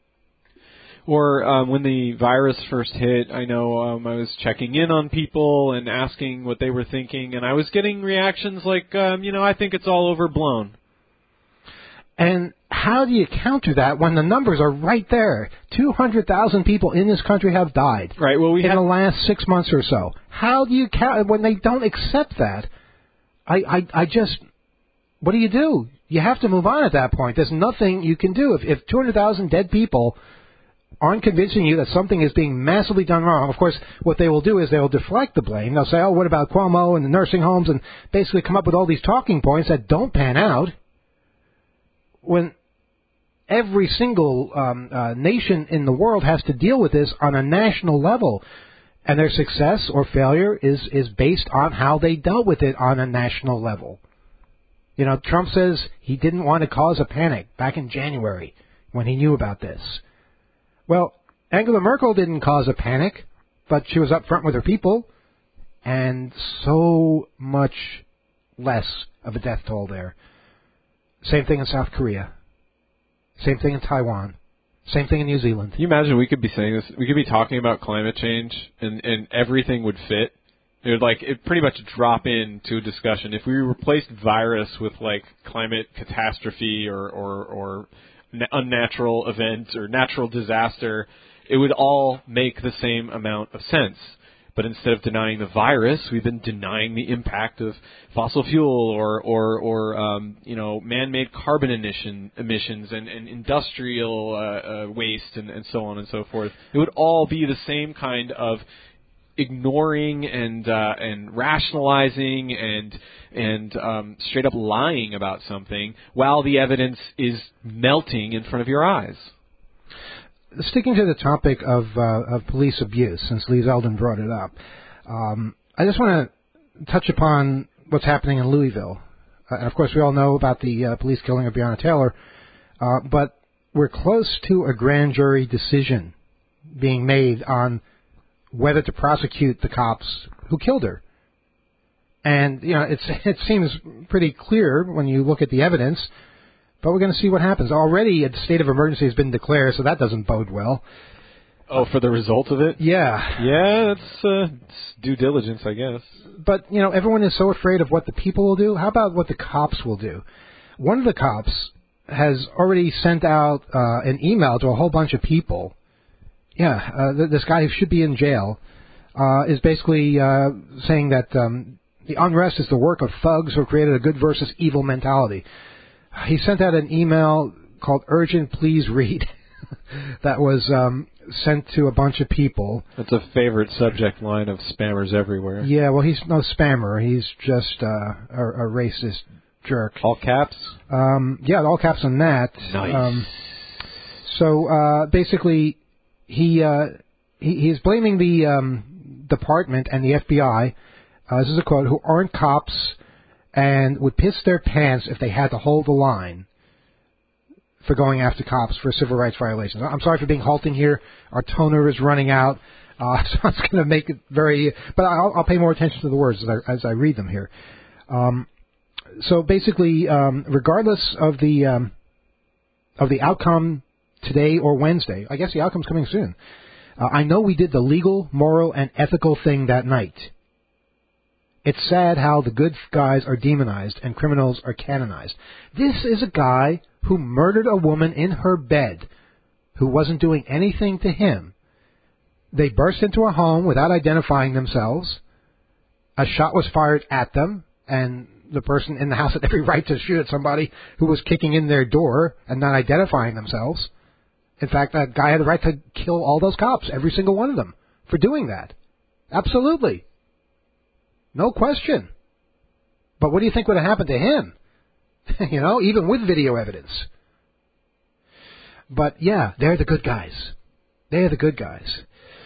S4: Or when the virus first hit, I know I was checking in on people and asking what they were thinking, and I was getting reactions like, I think it's all overblown.
S1: And how do you counter that when the numbers are right there? 200,000 people in this country have died.
S4: Right. Well,
S1: in the last 6 months or so. How do you count when they don't accept that? I just, what do you do? You have to move on at that point. There's nothing you can do. If 200,000 dead people aren't convincing you that something is being massively done wrong, of course, what they will do is they will deflect the blame. They'll say, oh, what about Cuomo and the nursing homes, and basically come up with all these talking points that don't pan out. When every single nation in the world has to deal with this on a national level, and their success or failure is based on how they dealt with it on a national level. Trump says he didn't want to cause a panic back in January when he knew about this. Well, Angela Merkel didn't cause a panic, but she was up front with her people, and so much less of a death toll there. Same thing in South Korea. Same thing in Taiwan. Same thing in New Zealand.
S4: Can you imagine we could be saying this? We could be talking about climate change, and everything would fit. It would pretty much drop into a discussion. If we replaced virus with climate catastrophe or unnatural event or natural disaster, it would all make the same amount of sense. But instead of denying the virus, we've been denying the impact of fossil fuel or man-made carbon emissions and industrial waste and so on and so forth. It would all be the same kind of ignoring and rationalizing and straight up lying about something while the evidence is melting in front of your eyes.
S1: Sticking to the topic of police abuse, since Lee Zeldin brought it up, I just want to touch upon what's happening in Louisville. And of course, we all know about the police killing of Breonna Taylor, but we're close to a grand jury decision being made on whether to prosecute the cops who killed her. And, it seems pretty clear when you look at the evidence, but we're going to see what happens. Already a state of emergency has been declared, so that doesn't bode well.
S4: Oh, for the result of it?
S1: Yeah.
S4: Yeah, that's due diligence, I guess.
S1: But, everyone is so afraid of what the people will do. How about what the cops will do? One of the cops has already sent out an email to a whole bunch of people. Yeah, this guy who should be in jail is basically saying that the unrest is the work of thugs who created a good versus evil mentality. He sent out an email called Urgent Please Read that was sent to a bunch of people.
S4: That's a favorite subject line of spammers everywhere.
S1: Yeah, well, he's no spammer. He's just a racist jerk.
S4: All caps?
S1: Yeah, all caps on that.
S4: Nice.
S1: So basically, he's blaming the department and the FBI, this is a quote, who aren't cops and would piss their pants if they had to hold the line for going after cops for civil rights violations. I'm sorry for being halting here. Our toner is running out, so I'm going to make it very... But I'll pay more attention to the words as I read them here. So basically, regardless of the outcome today or Wednesday, I guess the outcome's coming soon, I know we did the legal, moral, and ethical thing that night. It's sad how the good guys are demonized and criminals are canonized. This is a guy who murdered a woman in her bed who wasn't doing anything to him. They burst into a home without identifying themselves. A shot was fired at them, and the person in the house had every right to shoot at somebody who was kicking in their door and not identifying themselves. In fact, that guy had the right to kill all those cops, every single one of them, for doing that. Absolutely. No question. But what do you think would have happened to him? Even with video evidence. But yeah, they're the good guys. They're the good guys.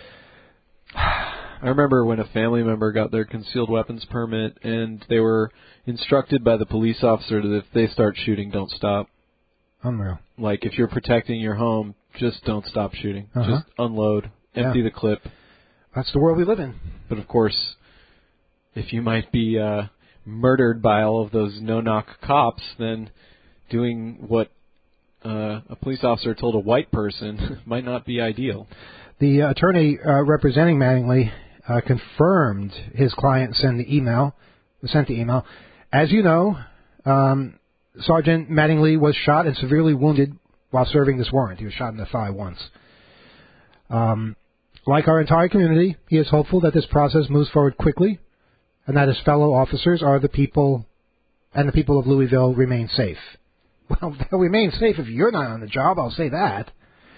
S4: I remember when a family member got their concealed weapons permit and they were instructed by the police officer that if they start shooting, don't stop.
S1: Unreal.
S4: Like, if you're protecting your home, just don't stop shooting. Just unload, empty the clip.
S1: That's the world we live in.
S4: But of course, if you might be murdered by all of those no-knock cops, then doing what a police officer told a white person might not be ideal.
S1: The attorney representing Mattingly confirmed his client sent the email. As you know, Sergeant Mattingly was shot and severely wounded while serving this warrant. He was shot in the thigh once. Like our entire community, he is hopeful that this process moves forward quickly and that his fellow officers are the people, and the people of Louisville remain safe. Well, they'll remain safe if you're not on the job, I'll say that.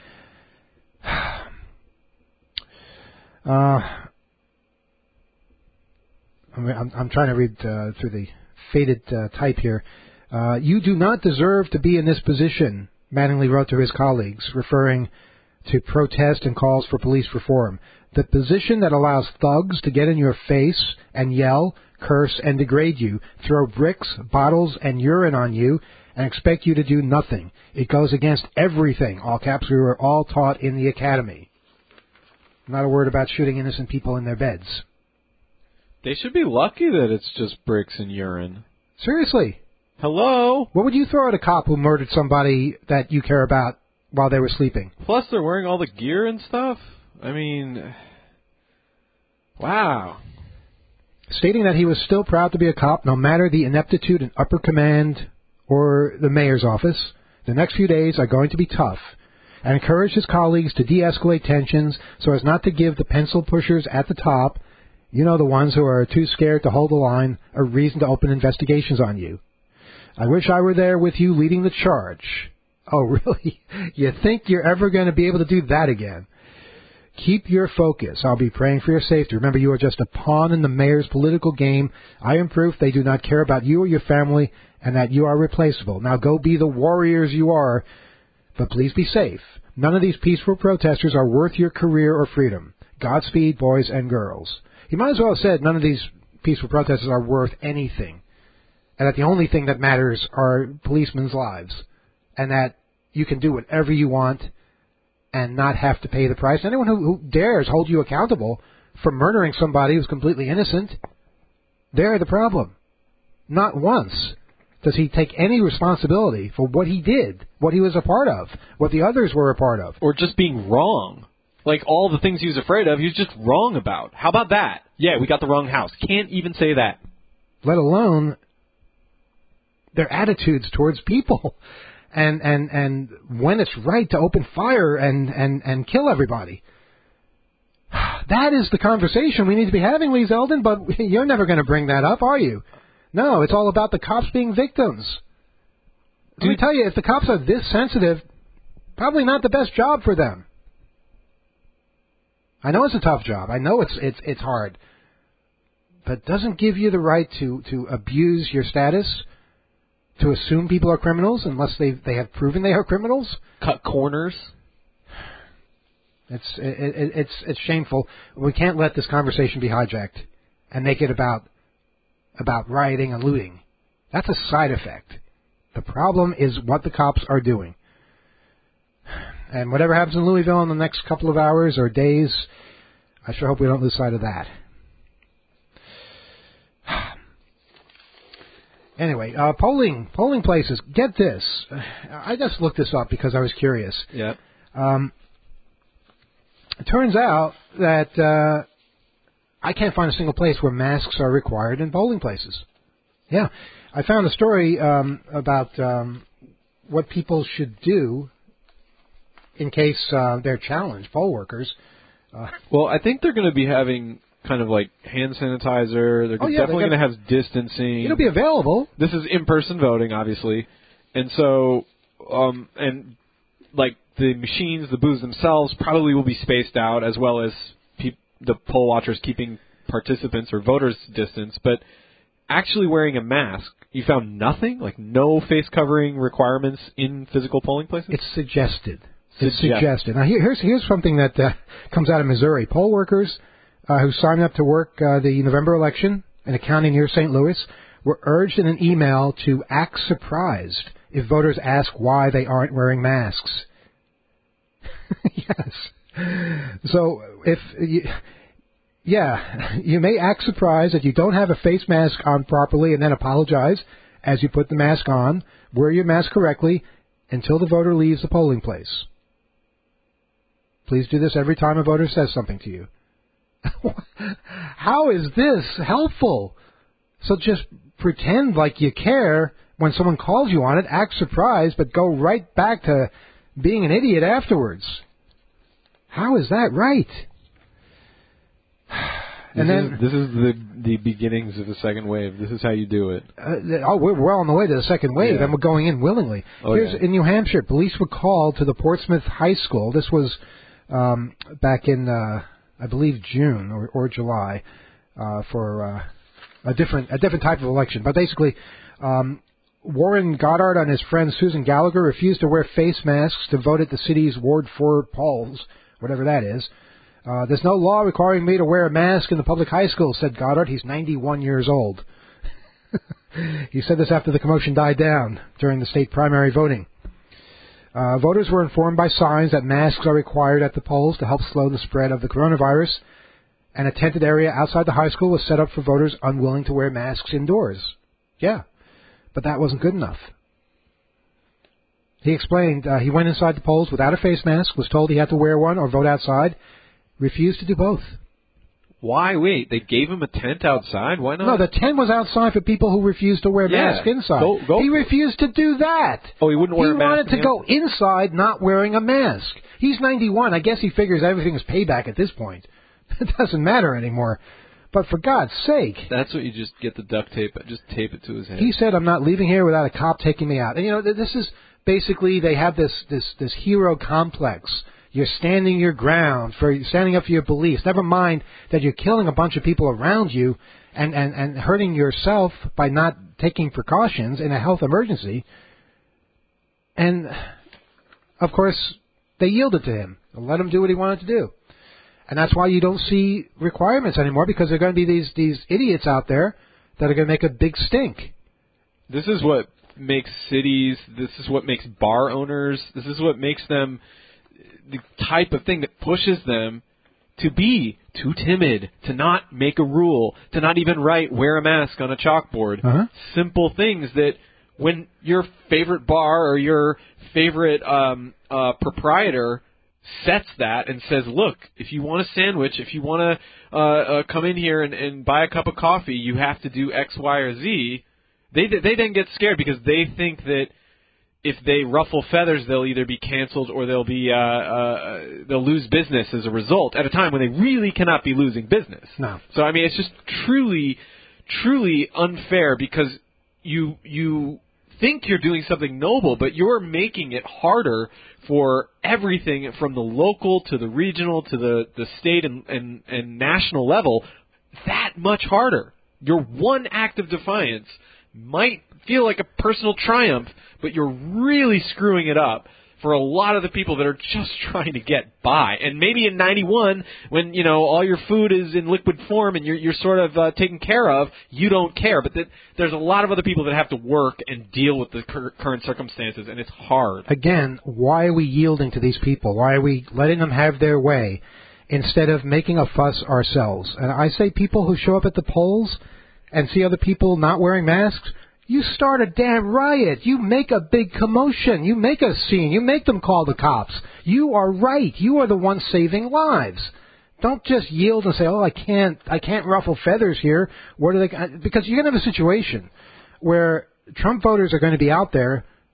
S1: I'm trying to read through the faded type here. You do not deserve to be in this position, Mattingly wrote to his colleagues, referring to protest and calls for police reform. The position that allows thugs to get in your face and yell, curse, and degrade you, throw bricks, bottles, and urine on you, and expect you to do nothing. It goes against everything, all caps, we were all taught in the academy. Not a word about shooting innocent people in their beds.
S4: They should be lucky that it's just bricks and urine.
S1: Seriously.
S4: Hello?
S1: What would you throw at a cop who murdered somebody that you care about while they were sleeping?
S4: Plus, they're wearing all the gear and stuff. I mean, wow.
S1: Stating that he was still proud to be a cop, no matter the ineptitude in upper command or the mayor's office, the next few days are going to be tough, and encouraged his colleagues to de-escalate tensions so as not to give the pencil pushers at the top, the ones who are too scared to hold the line, a reason to open investigations on you. I wish I were there with you leading the charge. Oh, really? You think you're ever going to be able to do that again? Keep your focus. I'll be praying for your safety. Remember, you are just a pawn in the mayor's political game. I am proof they do not care about you or your family and that you are replaceable. Now go be the warriors you are, but please be safe. None of these peaceful protesters are worth your career or freedom. Godspeed, boys and girls. He might as well have said none of these peaceful protesters are worth anything, and that the only thing that matters are policemen's lives, and that you can do whatever you want and not have to pay the price. Anyone who dares hold you accountable for murdering somebody who's completely innocent, they're the problem. Not once does he take any responsibility for what he did, what he was a part of, what the others were a part of.
S4: Or just being wrong. Like, all the things he was afraid of, he was just wrong about. How about that? Yeah, we got the wrong house. Can't even say that.
S1: Let alone their attitudes towards people. And when it's right to open fire and kill everybody. That is the conversation we need to be having, Lee Zeldin, but you're never going to bring that up, are you? No, it's all about the cops being victims. Let me tell you, if the cops are this sensitive, probably not the best job for them. I know it's a tough job. I know it's hard. But it doesn't give you the right to abuse your status, to assume people are criminals unless they have proven they are criminals.
S4: Cut corners.
S1: It's shameful. We can't let this conversation be hijacked and make it about rioting and looting. That's a side effect. The problem is what the cops are doing. And whatever happens in Louisville in the next couple of hours or days, I sure hope we don't lose sight of that. Anyway, polling places. Get this. I just looked this up because I was curious.
S4: Yeah.
S1: It turns out that I can't find a single place where masks are required in polling places. Yeah. I found a story about what people should do in case they're challenged, poll workers.
S3: Well, I think they're going to be having kind of like hand sanitizer. They're definitely going to have distancing.
S1: It'll be available.
S3: This is in-person voting, obviously. And so, and like the machines, the booths themselves probably will be spaced out, as well as the poll watchers keeping participants or voters distance. But actually wearing a mask, you found nothing? Like no face covering requirements in physical polling places?
S1: It's suggested. It's suggested. Now, here's something that comes out of Missouri. Poll workers who signed up to work the November election in a county near St. Louis were urged in an email to act surprised if voters ask why they aren't wearing masks. Yes. So you may act surprised that you don't have a face mask on properly and then apologize as you put the mask on. Wear your mask correctly until the voter leaves the polling place. Please do this every time a voter says something to you. How is this helpful? So just pretend like you care when someone calls you on it, act surprised, but go right back to being an idiot afterwards. How is that right?
S3: This is the beginnings of the second wave. This is how you do it.
S1: We're well on the way to the second wave, and we're going in willingly. In New Hampshire, police were called to the Portsmouth High School. This was back in, I believe, June or July for a different type of election. But basically, Warren Goddard and his friend Susan Gallagher refused to wear face masks to vote at the city's Ward 4 polls, whatever that is. There's no law requiring me to wear a mask in the public high school, said Goddard. He's 91 years old. He said this after the commotion died down during the state primary voting. Voters were informed by signs that masks are required at the polls to help slow the spread of the coronavirus. And a tented area outside the high school was set up for voters unwilling to wear masks indoors. Yeah, but that wasn't good enough. He explained he went inside the polls without a face mask, was told he had to wear one or vote outside, refused to do both.
S3: Why? Wait, they gave him a tent outside? Why not?
S1: No, the tent was outside for people who refused to wear masks inside. He refused to do that.
S3: Oh, he wouldn't wear a mask?
S1: He wanted to go inside not wearing a mask. He's 91. I guess he figures everything is payback at this point. It doesn't matter anymore. But for God's sake.
S3: That's what you just get the duct tape, just tape it to his head.
S1: He said, I'm not leaving here without a cop taking me out. And, you know, this is basically, they have this hero complex. You're standing your ground, standing up for your beliefs. Never mind that you're killing a bunch of people around you and hurting yourself by not taking precautions in a health emergency. And, of course, they yielded to him and let him do what he wanted to do. And that's why you don't see requirements anymore, because there are going to be these idiots out there that are going to make a big stink.
S3: This is what makes cities, this is what makes bar owners, this is what makes them the type of thing that pushes them to be too timid, to not make a rule, to not even write wear a mask on a chalkboard. Uh-huh. Simple things that when your favorite bar or your favorite proprietor sets that and says, look, if you want a sandwich, if you want to come in here and buy a cup of coffee, you have to do X, Y, or Z, they then get scared because they think that if they ruffle feathers, they'll either be canceled or they'll lose business as a result at a time when they really cannot be losing business.
S1: No.
S3: So, I mean, it's just truly, truly unfair because you think you're doing something noble, but you're making it harder for everything from the local to the regional to the state and national level, that much harder. Your one act of defiance might feel like a personal triumph, but you're really screwing it up for a lot of the people that are just trying to get by. And maybe in 91, when, you know, all your food is in liquid form and you're sort of taken care of, you don't care. But there's a lot of other people that have to work and deal with the current circumstances, and it's hard.
S1: Again, why are we yielding to these people? Why are we letting them have their way instead of making a fuss ourselves? And I say people who show up at the polls and see other people not wearing masks, you start a damn riot. You make a big commotion. You make a scene. You make them call the cops. You are right. You are the one saving lives. Don't just yield and say, "Oh, I can't ruffle feathers here." What are they? Because you're going to have a situation where Trump voters are going to be out there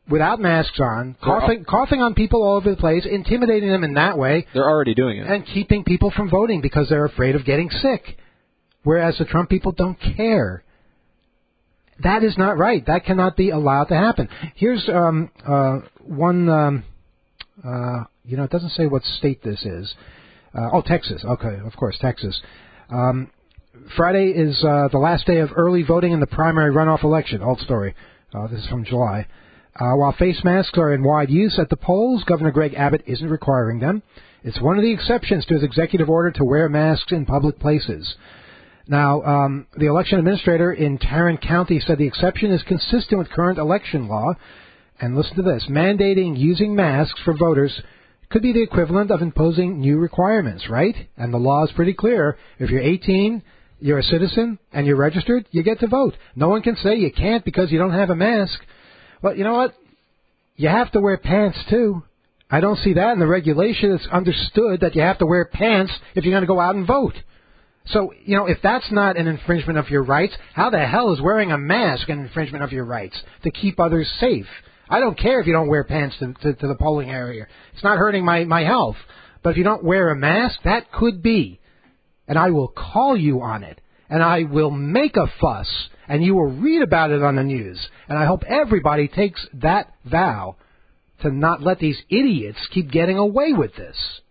S1: without masks on, coughing on people all over the place, intimidating them in that way.
S3: They're already doing it.
S1: And keeping people from voting because they're afraid of getting sick. Whereas the Trump people don't care. That is not right. That cannot be allowed to happen. Here's one, it doesn't say what state this is. Texas. Okay, of course, Texas. Friday is the last day of early voting in the primary runoff election. Old story. This is from July. While face masks are in wide use at the polls, Governor Greg Abbott isn't requiring them. It's one of the exceptions to his executive order to wear masks in public places. Now, the election administrator in Tarrant County said the exception is consistent with current election law. And listen to this. Mandating using masks for voters could be the equivalent of imposing new requirements, right? And the law is pretty clear. If you're 18, you're a citizen, and you're registered, you get to vote. No one can say you can't because you don't have a mask. Well, you know what? You have to wear pants, too. I don't see that in the regulation. It's understood that you have to wear pants if you're going to go out and vote. So, if that's not an infringement of your rights, how the hell is wearing a mask an infringement of your rights to keep others safe? I don't care if you don't wear pants to the polling area. It's not hurting my health. But if you don't wear a mask, that could be. And I will call you on it. And I will make a fuss. And you will read about it on the news. And I hope everybody takes that vow to not let these idiots keep getting away with this.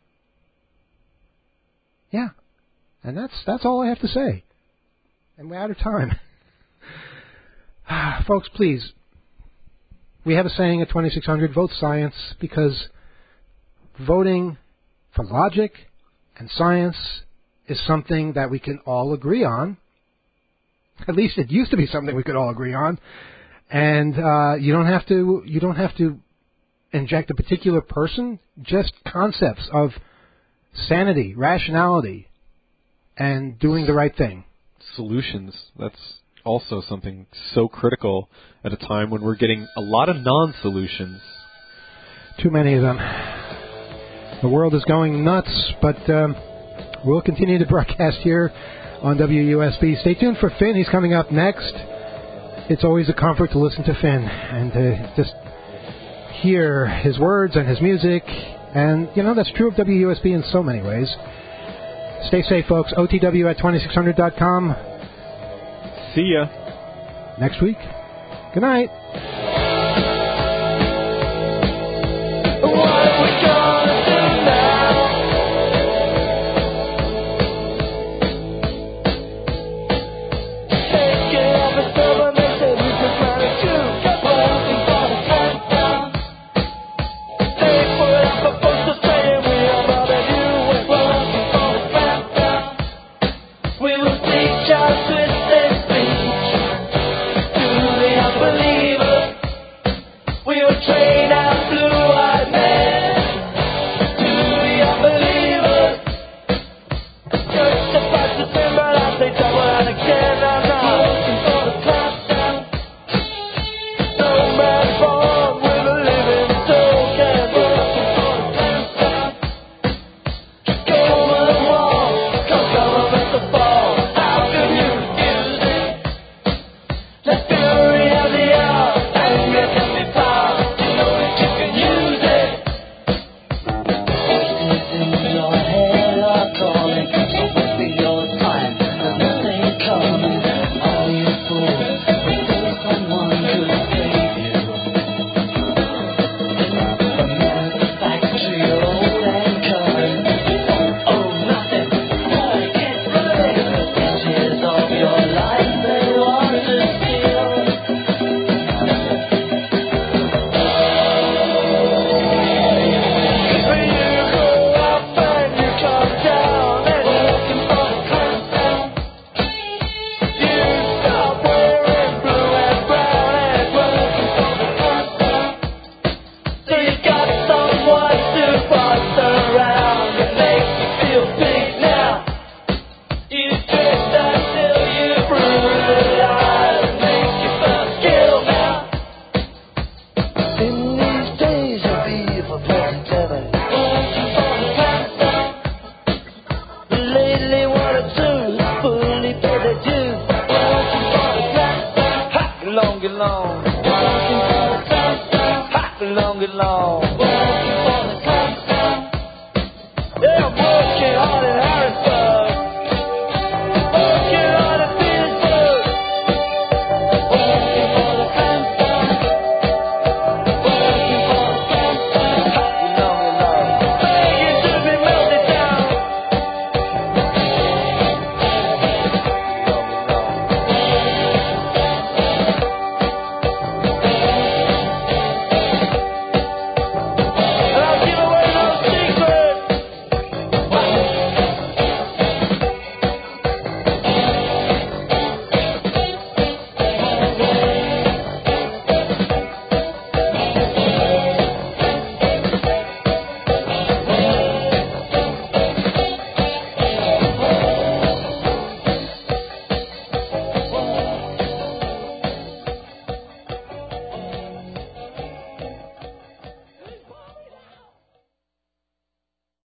S1: Yeah. And that's all I have to say. And we're out of time. Folks, please. We have a saying at 2600, vote science, because voting for logic and science is something that we can all agree on. At least it used to be something we could all agree on. And you don't have to inject a particular person, just concepts of sanity, rationality, and doing the right thing.
S3: Solutions. That's also something so critical at a time when we're getting a lot of non-solutions.
S1: Too many of them. The world is going nuts, but we'll continue to broadcast here on WUSB. Stay tuned for Finn. He's coming up next. It's always a comfort to listen to Finn and to just hear his words and his music. And, that's true of WUSB in so many ways. Stay safe, folks. OTW at 2600.com.
S3: See ya.
S1: Next week. Good night.
S5: Just with this speech to the unbeliever. low.